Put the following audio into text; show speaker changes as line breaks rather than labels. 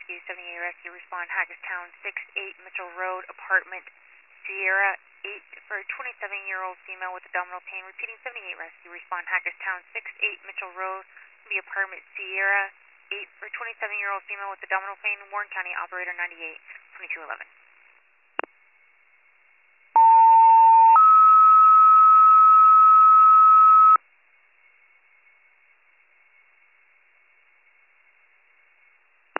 Rescue, 78 Rescue, respond Hackettstown 6-8 Mitchell Road, apartment Sierra 8 for a 27-year-old female with abdominal pain. Repeating, 78 Rescue, respond Hackettstown 6-8 Mitchell Road, the apartment Sierra 8 for a 27-year-old female with abdominal pain. Warren County, operator 98, 2211.